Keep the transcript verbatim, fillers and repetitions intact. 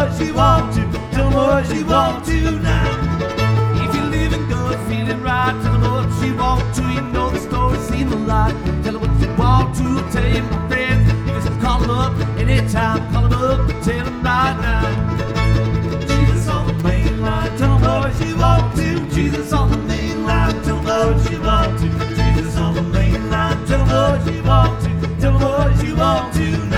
what you want to, tell them what you want to now. If you're living good, feeling right, tell them what you want to. You know the story, seen the light. Tell them what you want to, tell you my friends. You can call them up anytime. Call